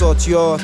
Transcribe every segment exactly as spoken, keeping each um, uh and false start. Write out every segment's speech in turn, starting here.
ساتیار.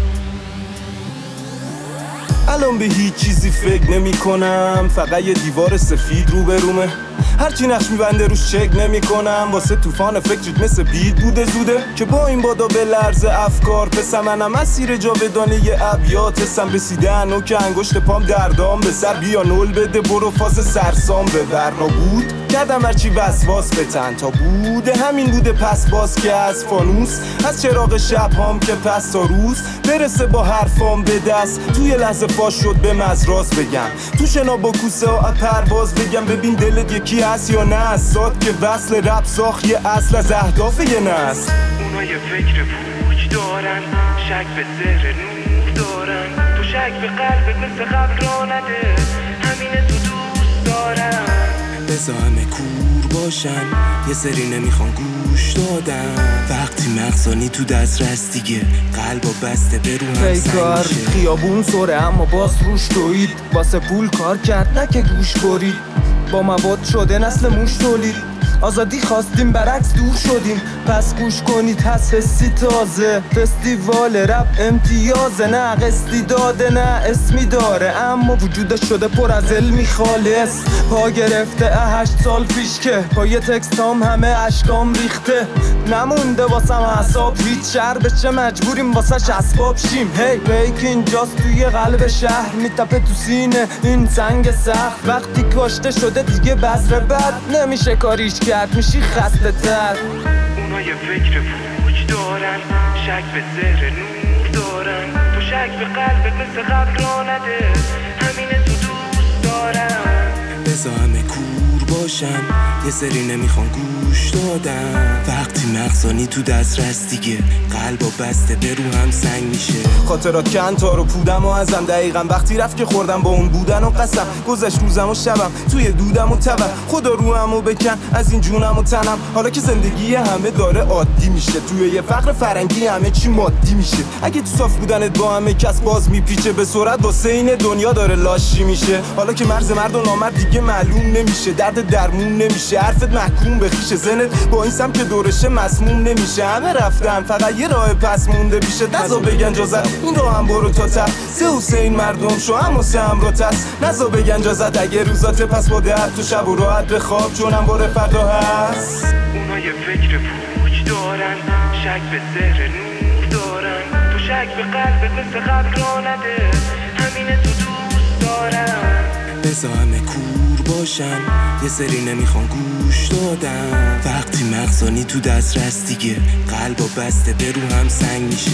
الان به هیچ چیزی فکر نمی کنم، فقط یه دیوار سفید رو به رومه. هرچی نقش میبنده روش چک نمی کنم، واسه طوفان فکرت مثل بید بوده زوده که با این بادا به لرز افکار پسم منم اسیر جاودانه ابیات حسم رسیدن و که انگشت پام دردام به سر بیا نول بده برو فاز سرسام ببر. نابود کردم هرچی وسواس به تن تا بوده همین بوده پس باز که از فانوس از چراغ شب هام که پس تا روز برسه با حرفام به دست توی لحظه فاش شد به مزراز بگم تو شنا با کوسه ها پرواز بگم ببین دلت یکی هست یا نه ساد که وصل رب ساخت یه اصل از اهداف یه نسل. اونا یه فکر پوچ دارن شک به زهر نور دارن تو شک به قلبت مثل قبل را نده همینه تو دوست دارن بذار همه کور باشن یه سری نمیخوان گوش دادن وقتی مغزانی تو دسترس دیگه قلبا بسته به رو هم پیکار سنگ میشه. خیابون سره اما باز روش دوید واسه پول کار کرد نه که گوش برید با مواد شده نسل موش تولید آزادی خواستیم برعکس دور شدیم پس گوش کنید هست حسی تازه فستیوال رپ امتیازه نه قسطی داده نه اسمی داره اما وجودش شده پر از علمی خالص پا گرفته هشت سال پیش که با یه تکستام همه اشکام ریخته نمونده واسم حساب هیچ شهر بشه مجبوریم واسش اسباب شیم هی بیک اینجاست توی قلب شهر میتپه تو سینه این سنگ سخت وقتی کاشته شده دیگه بذر بد نمیشه کاریش کرد میشی خسته تر. اونا یه فکر پوچ دارن شک به زهر نور دارن تو شک به قلبت مثل قبل را نده همینه تو دوست دارن بذار همه کور باشن یه سری نمیخوان گوش دادن وقتی مغزانی تو دسترس دیگه قلبا بسته به رو هم سنگ میشه. خاطرات کن تا رو پودم و ازم دقیقا وقتی رفت که خوردم با اون بودن و قسم گذشت روزم و شبم توی دودم و تبم خدا روحم و بکن از این جونم و تنم حالا که زندگی همه داره عادی میشه توی یه فقر فرنگی همه چی مادی میشه اگه تو صاف بودنت با همه کس باز میپیچه به سرعت واسه این دنیا داره لاشی میشه حالا که مرز مرد و نامرد دیگه معلوم نمیشه درد درمون نمیشه حرفت محکوم به خیشه زنت با این سم که دورشه مسموم نمیشه همه رفتن فقط یه راه پس مونده بیشه نزا بگن جازت این رو هم برو تا ته سه حسین مردم شو هم سه هم رو تس نزا بگن جازت اگه روزات پس با دهت تو شب و راحت به خواب چونم باره فردا هست. اونا یه فکر پوچ دارن شک به زهر نور دارن تو شک به قلبت مثل قبل را نده همینه تو دوست دارن بذار همه کور باشن یه سری نمیخوان گوش دادن وقتی مغزانی تو دسترس دیگه قلبا بسته به رو هم سنگ میشه.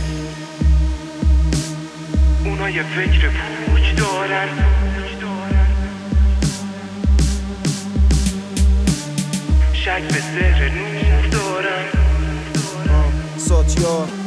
اونا یه فکر پوچ دارن شک به زهر نور دارن ساتیار